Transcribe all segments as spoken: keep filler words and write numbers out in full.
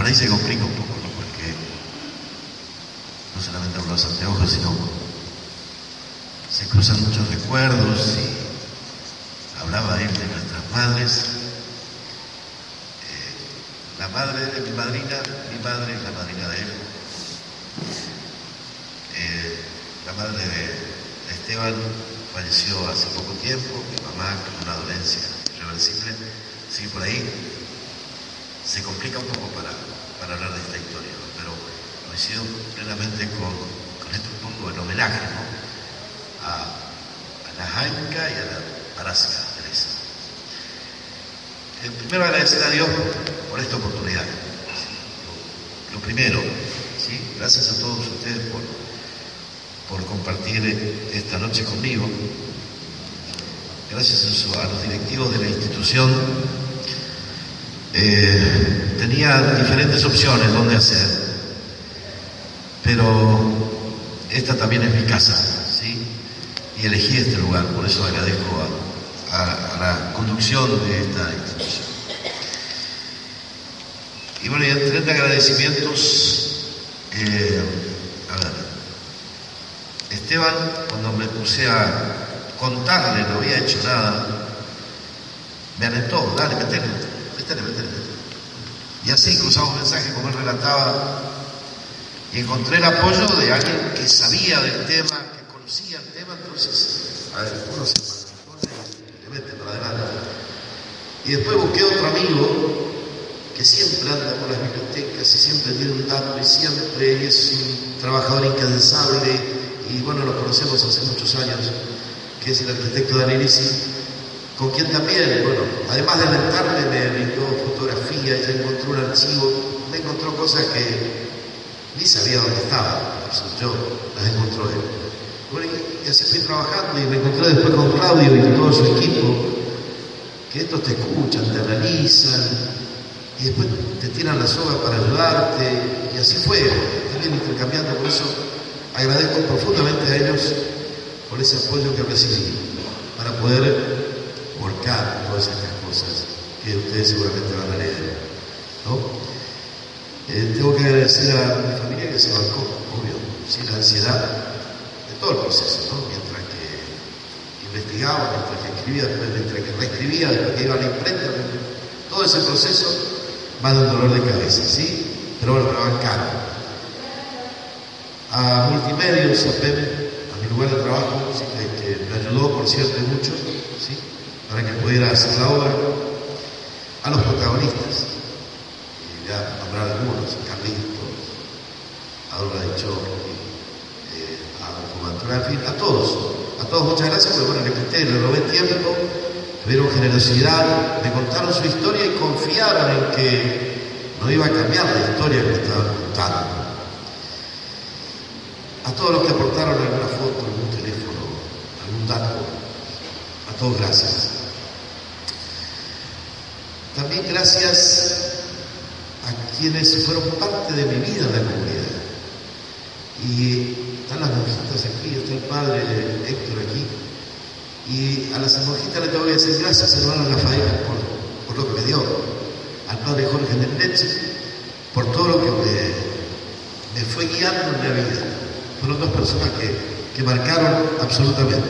por ahí se complica un poco, ¿no? Porque no solamente hablo de Santiago, sino se cruzan muchos recuerdos y hablaba él de nuestras madres. Eh, la madre de mi madrina, mi madre es la madrina de él. Eh, la madre de Esteban falleció hace poco tiempo, mi mamá con una dolencia irreversible, sigue por ahí. Se complica un poco para, para hablar de esta historia, ¿no? Pero coincido plenamente con, con esto un poco en homenaje, ¿no? a, a la Jaimka y a la Parasca Teresa. El primero, agradecer a Dios por esta oportunidad. Lo, lo primero, ¿sí? Gracias a todos ustedes por, por compartir esta noche conmigo. Gracias a, eso, a los directivos de la institución. Eh, tenía diferentes opciones donde hacer, pero esta también es mi casa, ¿sí? Y elegí este lugar, por eso agradezco a, a, a la conducción de esta institución. Y bueno, y entre entre agradecimientos, eh, a ver, Esteban, cuando me puse a contarle, no había hecho nada, me alentó, dale, metele, metele, metele. Y así cruzamos mensajes como él relataba, y encontré el apoyo de alguien que sabía del tema, que conocía el tema, entonces, a ver, uno se pone, le mete para adelante. Y después busqué otro amigo que siempre anda por las bibliotecas y siempre tiene un dato y siempre es un trabajador incansable, y bueno, lo conocemos hace muchos años, que es el arquitecto Daniel Isi, con quien también, bueno, además de alentarme, me brindó fotografía, ella encontró un archivo, me encontró cosas que ni sabía dónde estaban, yo las encontró él. Bueno, y así fui trabajando y me encontré después con Claudio y todo su equipo, que estos te escuchan, te analizan, y después te tiran la soga para ayudarte, y así fue, también intercambiando. Por eso agradezco profundamente a ellos por ese apoyo que recibí, para poder volcar todas estas cosas que ustedes seguramente van a leer, ¿no? Eh, tengo que agradecer a mi familia que se bancó, obvio, sin la ansiedad de todo el proceso, ¿no? Mientras que investigaba, mientras que escribía, después, mientras que reescribía, después que iba a la imprenta, todo ese proceso va de un dolor de cabeza, ¿sí? Pero bueno, me bancaron. A Multimedios, a P E M, a mi lugar de trabajo, ¿sí? que, que me ayudó, por cierto, mucho, ¿sí? Para que pudiera hacer la obra, a los protagonistas, y ya nombrar algunos, a Carlitos, a Olga de Chorri, eh, a Don en fin, a todos, a todos muchas gracias, porque bueno, le quité, le robé tiempo, tuvieron generosidad, me contaron su historia y confiaron en que no iba a cambiar la historia que me estaban contando. A todos los que aportaron alguna foto, algún teléfono, algún dato, a todos gracias. También gracias a quienes fueron parte de mi vida en la comunidad. Y están las monjitas aquí, está el padre Héctor aquí. Y a las monjitas le tengo que decir gracias, hermano Rafael, por, por lo que me dio. Al padre Jorge Mendeche, por todo lo que me, me fue guiando en la vida. Fueron dos personas que, que marcaron absolutamente.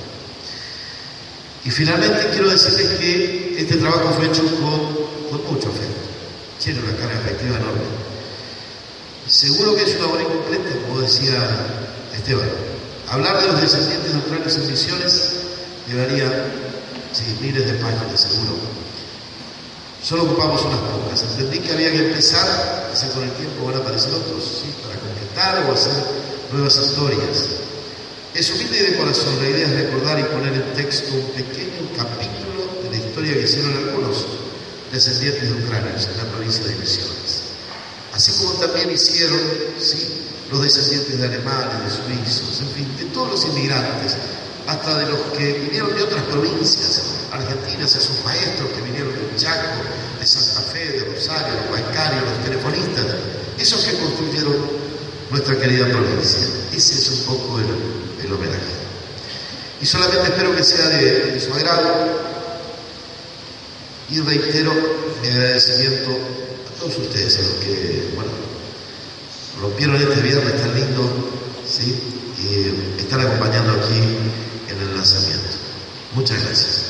Y finalmente quiero decirles que este trabajo fue hecho con, con mucho afecto. Tiene una carga afectiva enorme. Seguro que es una obra incompleta, como decía Esteban. Hablar de los descendientes de ucranianos en misiones llevaría sí, miles de páginas, seguro. Solo ocupamos unas pocas. Entendí que había que empezar, que con el tiempo van a aparecer otros, ¿sí? Para completar o hacer nuevas historias. Es humilde y de corazón, la idea es recordar y poner en texto un pequeño capítulo de la historia que hicieron algunos descendientes de ucranianos en la provincia de Misiones. Así como también hicieron, ¿sí? los descendientes de alemanes, de suizos, en fin, de todos los inmigrantes, hasta de los que vinieron de otras provincias argentinas, a sus maestros que vinieron de Chaco, de Santa Fe, de Rosario, los bancarios, los telefonistas, esos que construyeron nuestra querida provincia. Ese es un poco el, el homenaje. Y solamente espero que sea de, de su agrado Y reitero mi agradecimiento a todos ustedes, a los que, bueno, rompieron este viernes tan lindo, ¿sí? Y están acompañando aquí en el lanzamiento. Muchas gracias.